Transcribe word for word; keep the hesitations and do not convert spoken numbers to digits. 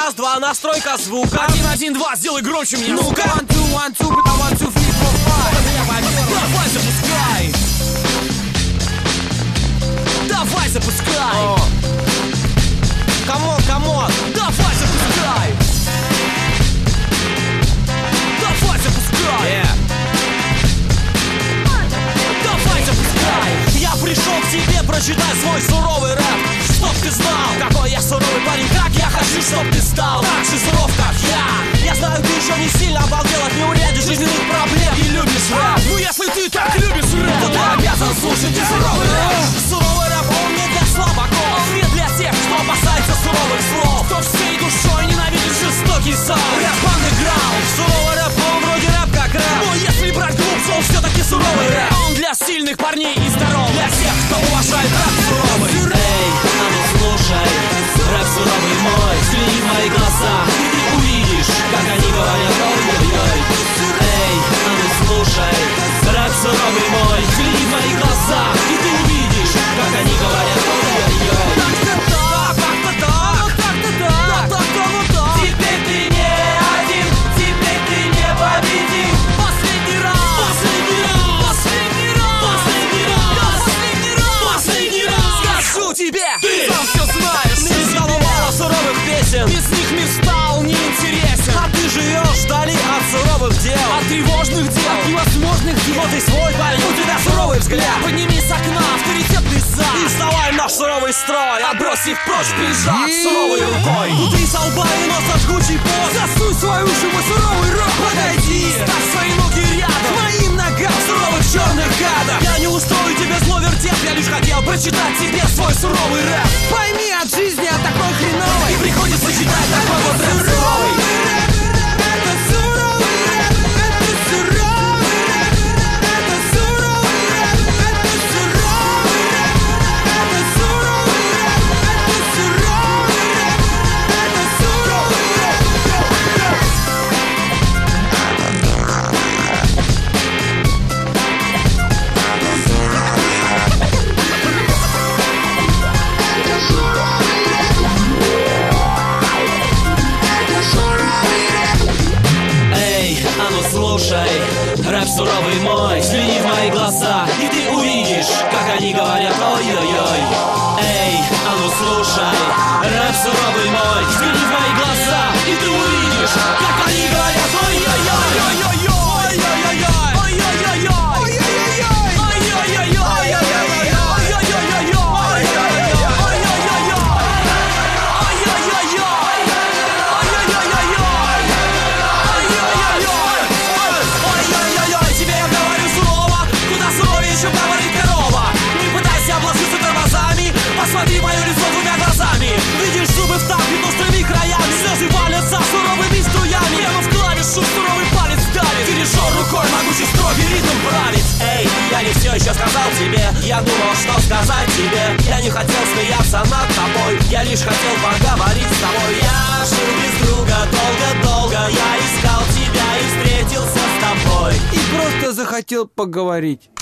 Раз, два, настройка звука. Один, один, два, сделай громче мне. Ну-ка. One, two, one, two, бля, one, two, three, four, five. Давай, запускай. Давай, запускай. Камон, камон. Давай, запускай. Давай, запускай. Yeah. Давай, запускай. Я пришел к тебе прочитать свой суровый рэп, чтоб ты знал, какой я суровый парень, как я хочу, чтоб ты стал так же суров, как я. Я знаю, ты еще не сильно обалдел от неуряди жизненных проблем и любишь рэп. Ну если ты так любишь рэп, то ты обязан слушать и суровый рэп. Суровый рэп, он не для слабаков, не для тех, кто опасается суровых слов, кто всей душой ненавидит жестокий саунд. Рэп андеграунд. Суровый рэп, он вроде рэп как рэп, но если брать глубже, он все-таки суровый рэп. Он для сильных парней и здоровых, для тех, кто уважает рэп суровый. Эй, а ну слушай, рэп суровый мой, взгляни в мои глаза, и ты увидишь, как они говорят ой-ой-ой. Эй, а ну слушай, рэп суровый мой, взгляни в мои глаза, и ты увидишь, как они говорят ой-ой-ой. так-то так, так-то так, так-то так, так-то ну так. Теперь ты не один, теперь ты не победим. Последний раз, Последний раз, последний раз, последний раз, последний раз, последний раз. скажу тебе, Ты сам все знаешь. Мне стало мало суровых песен, Без них мир стал неинтересен. а ты живешь вдали от суровых дел, От тревожных дел, от невозможных дел. вот и свой парень, у тебя суровый взгляд. Подними с окна авторитетный зад И вставай в наш суровый строй, отбросив прочь прижав суровой рукой. Внутри со лба и носа жгучий пот, засунь свои уши, мой суровый рок. подойди, Ставь свои ноги рядом к моим ногам суровых черных гадов. Я не устрою тебе зло вертеп, я лишь хотел прочитать тебе свой суровый рэп. Пойми, от жизни, от такой хреновой И приходится читать такой вот рэп суровый. Это суровый рэп, это суровый рэп, это суровый рэп, это суровый рэп, это суровый рэп, это суровый рэп, это суровый рэп. Эй, а ну слушай, рэп суровый мой, взгляни в мои глаза, и ты увидишь, как они говорят ой-ой-ой. Эй, а ну слушай, рэп суровый мой, взгляни в мои глаза, и ты увидишь, как они говорят ой-ой-ой. Посмотри мое лицо двумя глазами. Видишь зубы вталкивают острыми краями, слезы валятся суровыми струями. Прямо в клавишу суровый палец давит. Дирижер рукой могучий строгий ритм правит. Эй, я не все еще сказал тебе, я думал, что сказать тебе. Я не хотел смеяться над тобой, я лишь хотел поговорить с тобой. Я жил без друга долго-долго, я искал тебя и встретился с тобой. И просто захотел поговорить.